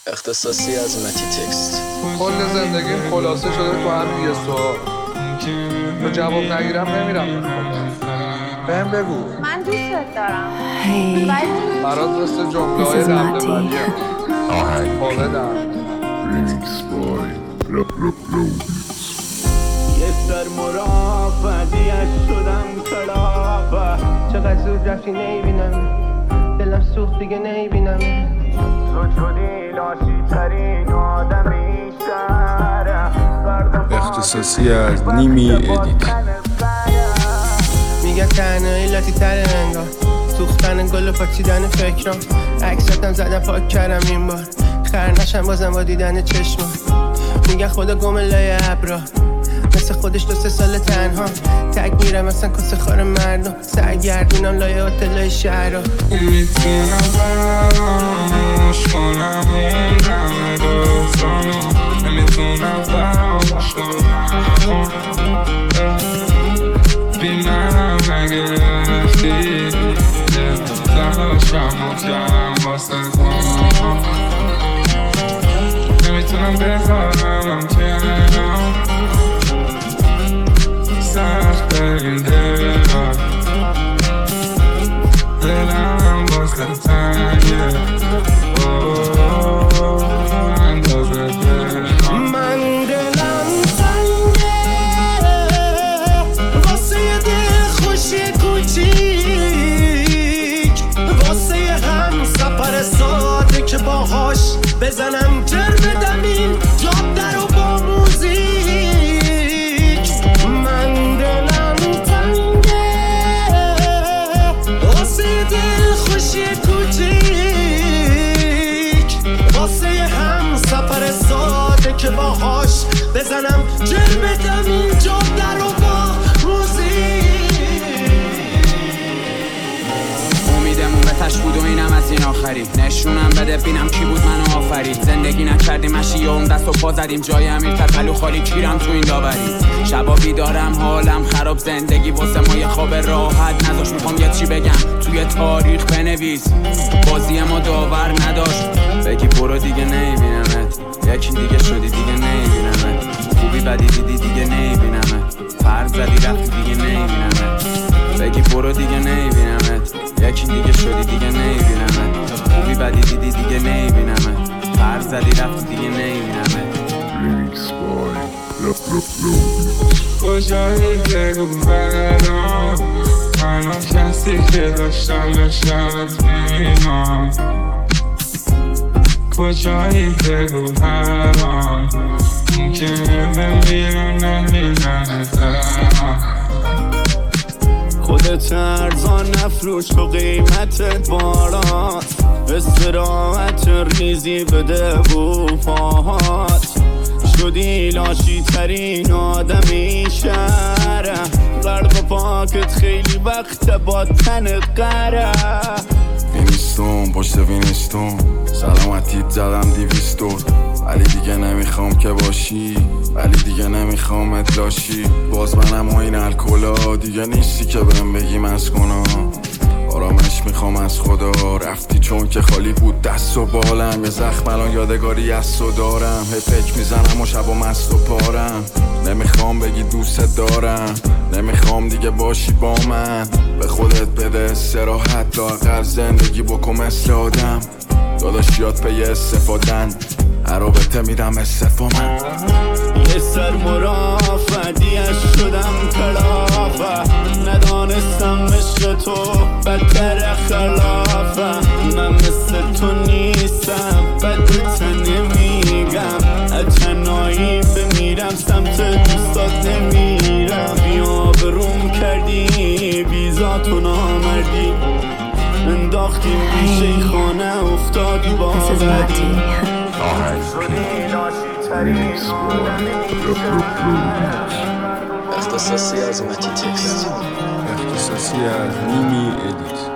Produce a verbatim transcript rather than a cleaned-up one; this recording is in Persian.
اختصاصی از متی تکست. کل زندگیم خلاصه شده تو همین یه سوال. تو جواب نگیرم نمیرم. بهم بگو. من دوستت دارم. Hey, برات مثل جمله های This is رمده Mati. بدیم آهنگ خالدم. ریمیکس بای رپ رپ لودیز. یه سر مرافعیش شدم کلافه. چقدر زود رفتی نیبینم، دلم سوخت دیگه نیبینم. تو شدی لاشی ترین آدمی شهره. اختصاصی از نیمی ادیت. میگه تنهایی لاتی تره انگار، سوختن گل و پاچیدن فکرام. عکساتم زدم پاک کردم این بار، خر نشم بازم با دیدن چشمام. میگه خدا گم لای ابرا، مثل خودش دو سه سال تنها. تک میرم اصلا کس خار مردم، سرگردونم لای هتلای شهرها. میتونم فراموش کنم اون همه دوستانو، نمیتونم فراموش کنم بی منم نگرفتی. تلاشم مجرم واسه کنم، نمیتونم بذارم کنم. سخت این دلم، دلم واسه تنگه اندازه دلم. من دلم تنگه واسه یه دل خوشی کوچیک، واسه یه هم سفر ساده که باهاش بزنم جر بدم این جاده رو با موزیک. من دلم تنگه واسه یه دل خوشی کوچیک، واسه یه هم سفر ساده که باهاش بزنم جر بدم این جاده رو با موزیک. امیدمون به تش بود و اینم از این آخری. نشونم بده بینم کی بود منو آفرید. زندگی نکردیم مشی و اون دست و پا زدیم جای امیرتر پلو خالی کیرم تو این داوری. شبا بیدارم حالم خراب، زندگی واسه ما یه خواب راحت نداشت. میخوام یه چی بگم توی تاریخ بنویس، بازی ما داور نداشت. بگی برو دیگه نمیبینمت، یکی دیگه شدی دیگه نمیبینمت. خوبی بدی دیدی دیگه نمیبینمت، فرض زدی رفتی دیگه نمیبینمت. بگی برو دیگه نمیبینمت، یکی دیگه شدی دیگه نمیبینمت. خوبی بدی دیدی دیگه نمیبینمت، فرض زدی رفتی دیگه نمیبینمت. ریمیکس بای رپ رپ لودیز. کجایی بگو برام، منو کسی که داشتم داشتمت میمام. کجایی بگو برام، ممکنه بمیرم نمیدنت. خودت ارزان نفروش تو قیمت بارات، استراحت ریزی بده بو پاهات. شدی لاشی ترین آدمی شهره، قلب پاکت خیلی وقت با تنت قره. وینستون پشت وینستون سلامتیت زدم دیویستون. ولی دیگه نمیخوام که باشی، ولی دیگه نمیخوام ادلاشی. باز منم و این الکلا دیگه نیستی که بهم بگی مست کنم. آرامش میخوام از خدا، رفتی چون که خالی بود دست و بالم. یه زخم الان یادگاری از تو دارم، هی فکر میزنم و شب و مست و پارم. نمیخوام بگی دوست دارم، نمیخوام دیگه باشی با من. به خودت بده استراحت، لااقل زندگی بکن مثل آدم. داداش یاد پی استفادن، هر رابطه میدم استفا من. یه سر مرافعیش شدم کلافه، ندانستم عشق تو بدتر خلافه. من مثل تو نیستم، بدت نمیگم. تنهایی بمیرم سمت دوستات نمیرم. بیا بروم کردی بیزاتو نامردی، انداختیم بیشه خانه افتادی This is باوردی. Mati. آهنگ ریمیکس بای رپ رپ لودیز. اختصاصی از متی تکست. اختصاصی از نیمی ادیت.